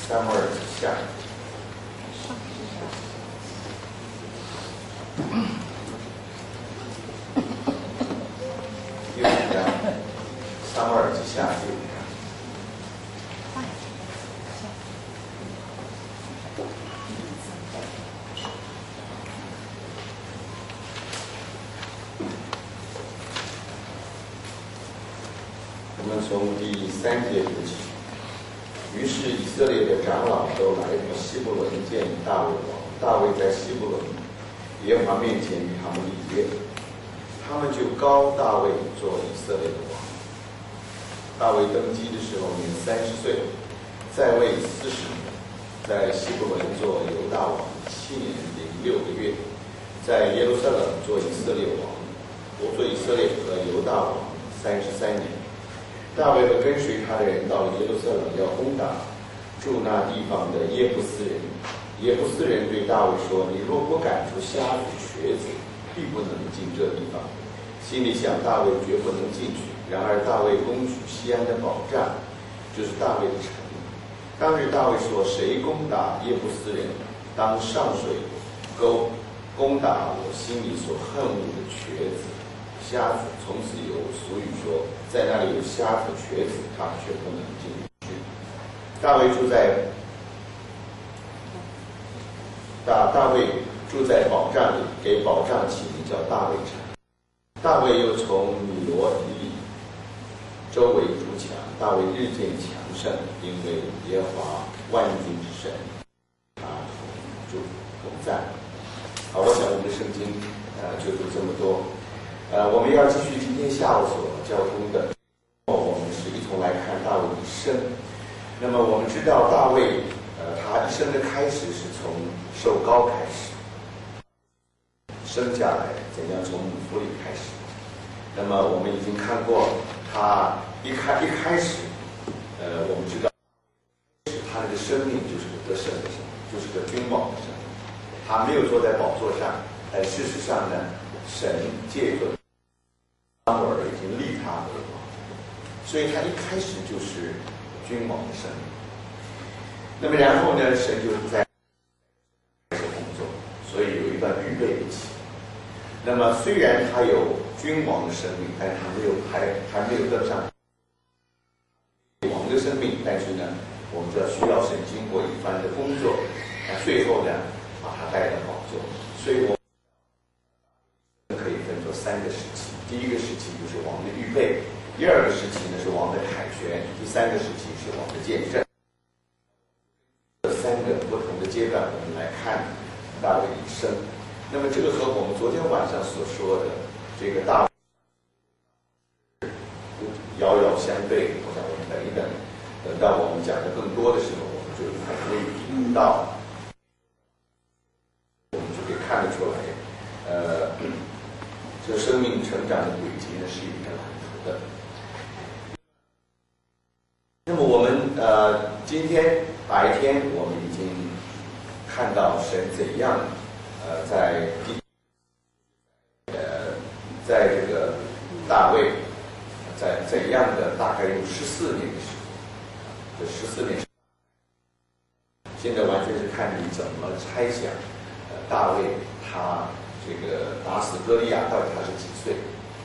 撒母耳记下。第5章，撒母耳记下第5章。我们从第3节读起。于是以色列的长老都来到希伯伦见大卫王。大卫在希伯伦耶和华面前与他们立约，他们就膏大卫做以色列的王。大卫登基的时候年30岁，在位40年，在希伯伦做犹大王7年0.6个月，在耶路撒冷做以色列王，我做以色列和犹大王33年。大卫和跟随他的人到了耶路撒冷，要攻打住那地方的耶布斯人。耶布斯人对大卫说：“你若不赶出瞎子瘸子，必不能进这地方。”心里想，大卫绝不能进去。然而大卫攻取西安的保障，就是大卫的城。当日大卫说：“谁攻打耶布斯人，当上水沟攻打我心里所恨恶的瘸子瞎子。”从此有俗语说，在那里有瞎子瘸子，他却不能进去。大卫住在保障里，给保障起名叫大卫城。大卫又从米罗以里周围筑墙，大卫日渐强盛，因为耶和华万军之神他同在。好，我想我们的圣经就读这么多。我们要继续今天下午所交通的，我们是一同来看大卫一生。那么我们知道大卫，他一生的开始是从受膏开始，生下来怎样从母腹里开始。那么我们已经看过他一开始，我们知道他那个生命就是个得胜的生命，就是个君王的生命。他没有坐在宝座上，但事实上呢，神借着撒母耳已经立他为王，所以他一开始就是君王的生命。那么然后呢，神就在工作，所以有一段预备期。那么虽然他有君王的生命，但是还没有得上王的生命。但是呢，我们知道需要神经过一番的工作，最后呢，把他带到宝座。所以我可以分作3个时期。第一个时期就是王的预备，第2个时期呢是王的凯旋，第3个时期是王的见证。这3个不同的阶段，我们来看大卫一生。那么这个和我们昨天晚上所说的这个大卫遥遥相对。我想我们等一等，等到我们讲的更多的时候，我们就可以体会到，我们就可以看得出来，这个生命成长的轨迹呢是一个蓝图的。那么我们今天白天我们已经看到神怎样在这个大卫在怎样的大概有14年的时间，这14年现在完全是看你怎么猜想大卫他这个打死歌利亚到底他是几岁？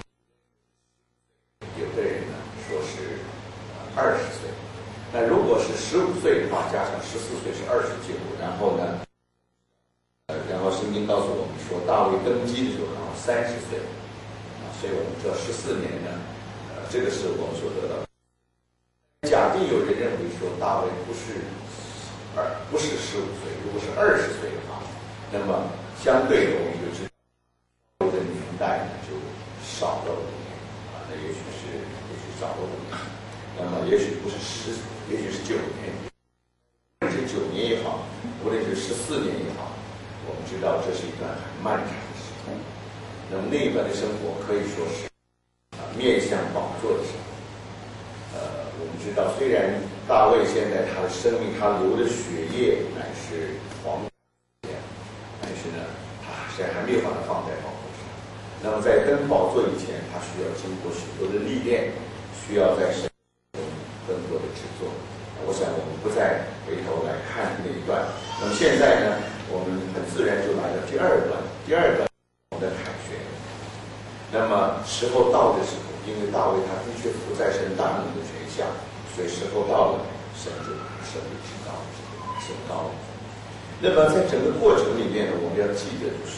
有的人呢说是20岁，那如果是15岁的话，加上14岁是29，然后呢，然后圣经告诉我们说，大卫登基的时候好像30岁，所以我们知道14年呢，这个是我们所得到的。假定有人认为说大卫不是15岁，如果是20岁的话，那么相对的我们就知道的年代呢就少了5年那也许少了5年，那么也许不是也许是9年，无论是9年也好，无论是14年也好，我们知道这是一段很漫长的时间。那么那一段的生活可以说是面向宝座的生活。我们知道，虽然大卫现在他的生命，他流的血液乃是黄金，但是呢，他现在还没有把它放在宝座上。那么在登宝座以前，他需要经过许多的历练，需要在神中更多的制作。我想我们不再回头来看那一段。那么现在呢，我们很自然就来到第二段，第二段我们的凯旋。那么时候到的时候，因为大卫他的确伏在神大能的权下，所以时候到了，神就把他设立提高。那么在整个过程里面呢，我们要记得就是，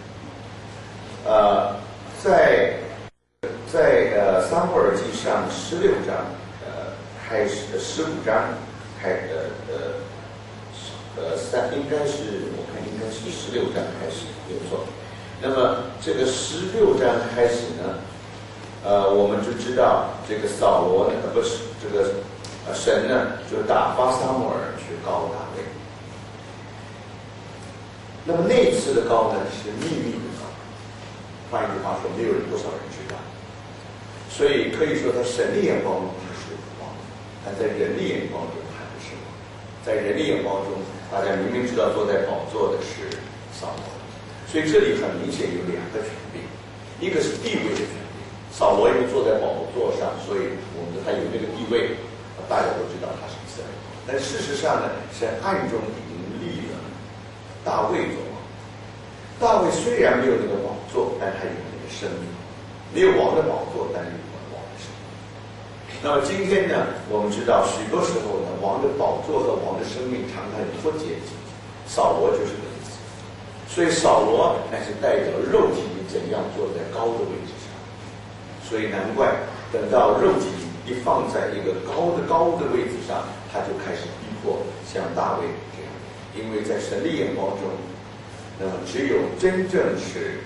在撒母耳记上16章开始15章应该是我看应该是16章开始没有错。那么这个16章开始呢，我们就知道这个扫罗呢，不是这个神呢就打发撒母耳去膏大卫。那么那一次的膏呢是秘密的膏，换一句话说，没有多少人知道。所以可以说，在神的眼光中他是王，但在人的眼光中他不是王。在人的眼光中，大家明明知道坐在宝座的是扫罗，所以这里很明显有两个权柄，一个是地位的权柄，扫罗因为坐在宝座上，所以我们他有那个地位，大家都知道他是以色列。但事实上呢，神暗中已经立了大卫做王。大卫虽然没有那个宝座，但他有那个生命，没有王的宝座，但是有王的生命。那么今天呢，我们知道许多时候呢，王的宝座和王的生命常常有脱节的情形，扫罗就是这个意思。所以扫罗乃是代表肉体怎样坐在高的位置上，所以难怪等到肉体一放在一个高的位置上，他就开始逼迫像大卫这样。因为在神的眼光中，那么只有真正是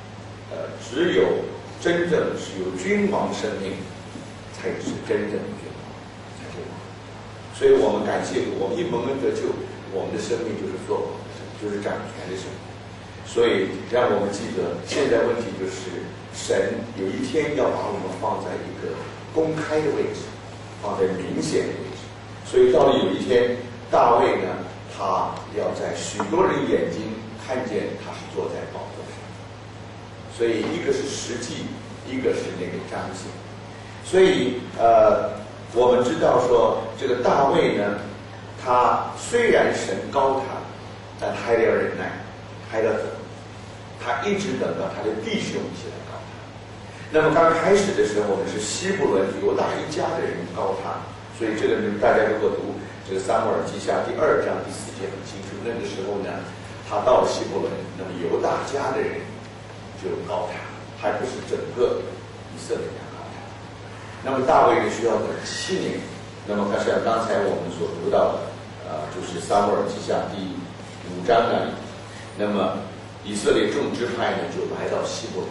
有君王生命，才是真正的君王，才是王。所以我们感谢主，我们一蒙恩得救，我们的生命就是做王的生命，就是掌权的生命。所以让我们记得，现在问题就是神有一天要把我们放在一个公开的位置，放在明显的位置。所以到了有一天，大卫呢，他要在许多人眼睛看见他是坐在宝座上。所以一个是实际，一个是那个彰显。所以我们知道说，这个大卫呢，他虽然神高他，但他还要忍耐，还要等，他一直等到他的弟兄起来高他。那么刚开始的时候呢，是西布伦犹大一家的人高他，所以这个大家如果读这个撒母耳记下第2章第4节很清楚。那个时候呢，他到了西布伦，那么犹大家的人就高他，还不是整个以色列人高他。那么大卫呢需要等7年。那么像刚才我们所读到的，就是撒母耳记下第5章那里，那么以色列众支派呢就来到西布伦，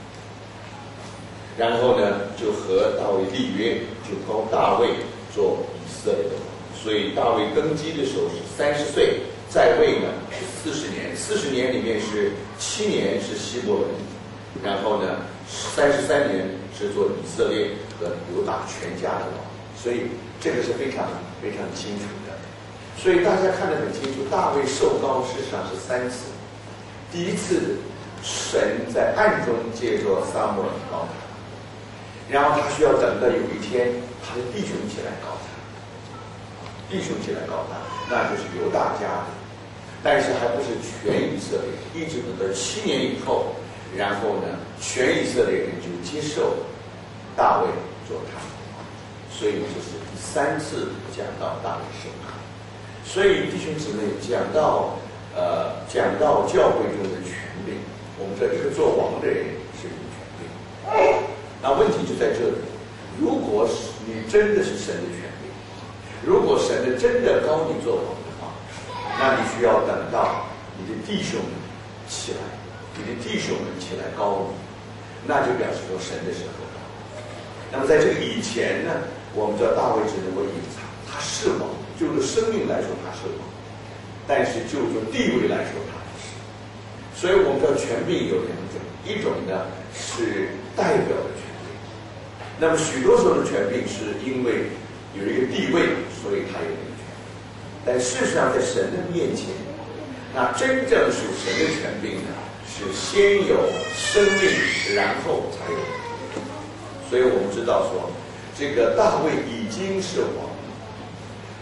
然后呢就和大卫立约，就膏大卫做以色列的王。所以大卫登基的时候是30岁，在位呢是40年，40年里面是7年是希伯伦，然后呢33年是做以色列和犹大全家的王。所以这个是非常非常清楚的。所以大家看得很清楚，大卫受膏事实上是3次。第一次，神在暗中借着撒母耳膏他，然后他需要等到有一天他的弟兄起来膏他，弟兄起来膏他，那就是犹大家的，但是还不是全以色列，一直等到7年以后，然后呢，全以色列人就接受大卫做他的王。所以这是第3次讲到大卫受膏。所以弟兄姊妹讲到教会中的权柄，我们说一个做王的人是有权柄。那问题就在这里，如果你真的是神的权柄，如果神的真的膏你做王的话，那你需要等到你的弟兄们起来，你的弟兄们起来膏你，那就表示说神的时候到。那么在这个以前呢，我们知道大卫只能够隐藏，他是王，就着生命来说他是王，但是就着地位来说他不是。所以我们知道权柄有2种，一种呢是代表的权柄，那么许多时候的权柄是因为有一个地位，所以他有那个权柄。但事实上在神的面前，那真正属神的权柄呢，是先有生命，然后才有。所以我们知道说，这个大卫已经是王，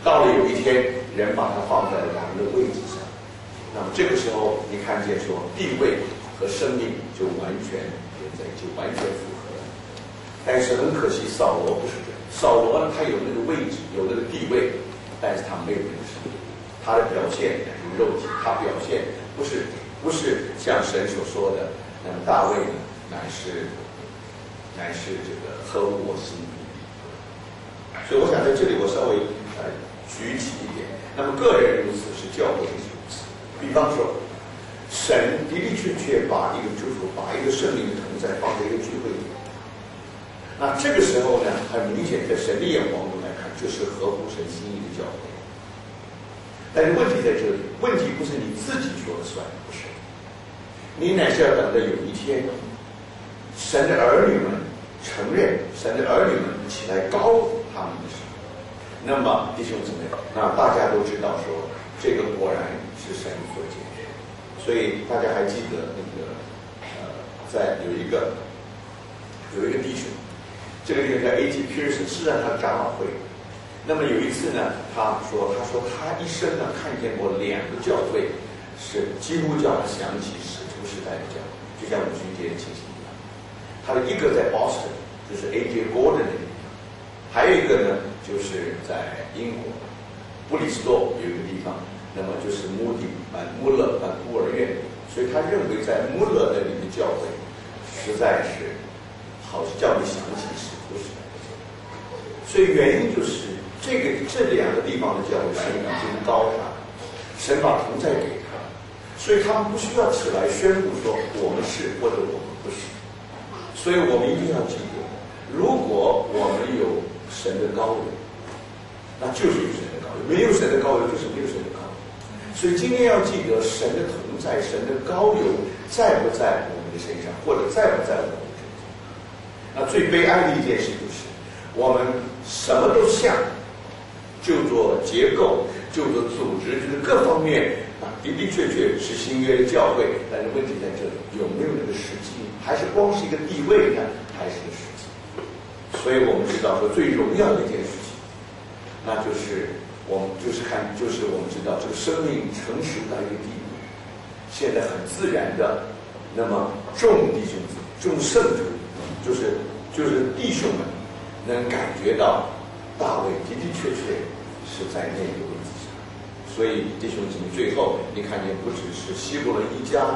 到了有一天，人把它放在了他们的位置上，那么这个时候你看见说地位和生命就完全连在一起，完全符合了。但是很可惜，扫罗不是这样。扫罗呢，他有那个位置，有那个地位，但是他没有那个生命，他的表现乃是肉体，他表现不是像神所说的。那么大卫呢，乃是这个合乎我心意。所以我想在这里我稍微举起一点。那么个人如此，是教会也是如此。比方说，神的的确确把一个祝福，把一个圣灵的同在放在一个聚会里。那这个时候呢，很明显在神的眼光中来看，就是合乎神心意的教会。但是问题在这里，问题不是你自己说了算，不是。你乃是要等到有一天，神的儿女们承认，神的儿女们起来高呼他们的时候，那么弟兄姊妹，那大家都知道说，这个果然是神所解决。所以大家还记得那个在有一个弟兄，这个弟兄叫 A.T. Pierson， 是在他长老会。那么有一次呢，他说他一生呢看见过2个教会是几乎叫他想起使徒时代的教会，就像我们军节的情形一样。他的一个在 Boston， 就是 A.J. Gordon 那个地方，还有一个呢就是在英国布里斯托有一个地方，那么就是穆勒孤儿院。所以他认为在穆勒那里的教会实在是好叫你想起使徒时代的教会。所以原因就是这2个地方的教会神已经高他，神把同在给他，所以他们不需要起来宣布说我们是或者我们不是。所以我们一定要记得，如果我们有神的膏油，那就是有神的膏油；没有神的膏油，就是没有神的膏油。所以今天要记得神的同在，神的膏油在不在我们的身上，或者在不在我们身上。那最悲哀的一件事就是，我们什么都像，就做结构，就做组织，就是各方面的确是新约的教会，但是问题在这里，有没有那个实际？还是光是一个地位呢？还是个实际？所以我们知道说最荣耀的一件事情，那就是我们知道这个生命成熟到一个地步，现在很自然的，那么众弟兄姊妹、众圣徒，就是弟兄们能感觉到大卫的确是在那个位置上。所以弟兄姊妹，最后你看见不只是希伯伦一家，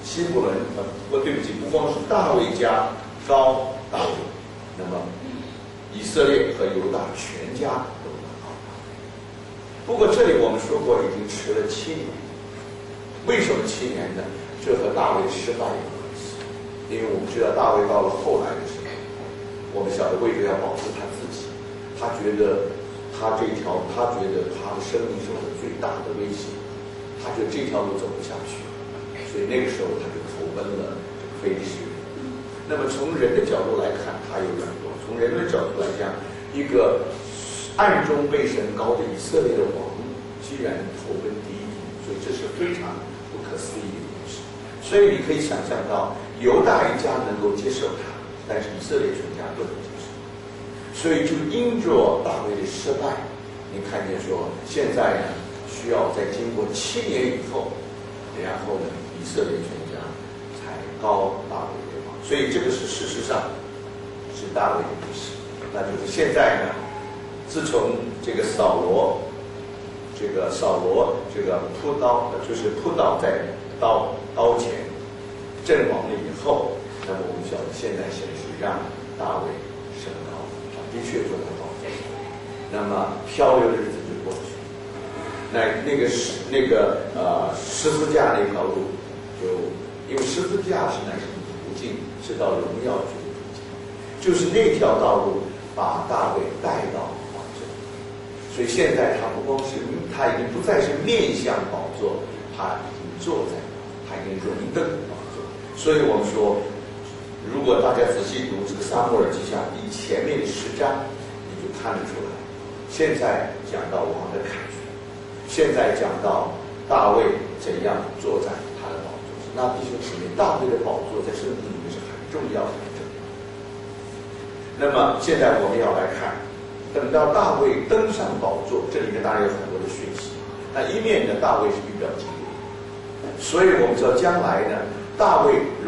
不光是大卫家高大卫，那么以色列和犹大全家都高大卫。不过这里我们说过，已经迟了7年。为什么7年呢？这和大卫的失败有关系。因为我们知道大卫到了后来的时候，我们晓得为了要保护他自己，他觉得他的生命受到最大的威胁，他觉得这条路走不下去，所以那个时候他就投奔了非利士人。那么从人的角度来看，他有软弱；从人的角度来讲，一个暗中被神膏的以色列的王，居然投奔敌营，所以这是非常不可思议的一件事。所以你可以想象到，犹大一家能够接受他，但是以色列全家不能接受。所以就因着大卫的失败，你看见说，现在呢需要在经过7年以后，然后呢以色列全家才高大卫为王。所以这个是事实上是大卫的故事。那就是现在呢，自从这个扫罗扑倒在刀前阵亡了以后，那么我们晓得现在神是让大卫升高，的确做到高。那么漂流的日子就过去，那个十字架那条路因为十字架乃是途径，是到荣耀去的途径，就是那条道路把大卫带到宝座。所以现在他已经不再是面向宝座，他已经坐在，他已经荣登宝座。所以我们说，如果大家仔细读这个撒母耳记下前面的10章，你就看得出来。现在讲到王的凯旋，现在讲到大卫怎样坐在他的宝座上。那弟兄姊妹，大卫的宝座在圣经里面是很重要的。那么现在我们要来看等到大卫登上宝座，这里面当然有很多的讯息。那一面呢，大卫是预表基督，所以我们知道将来呢，大卫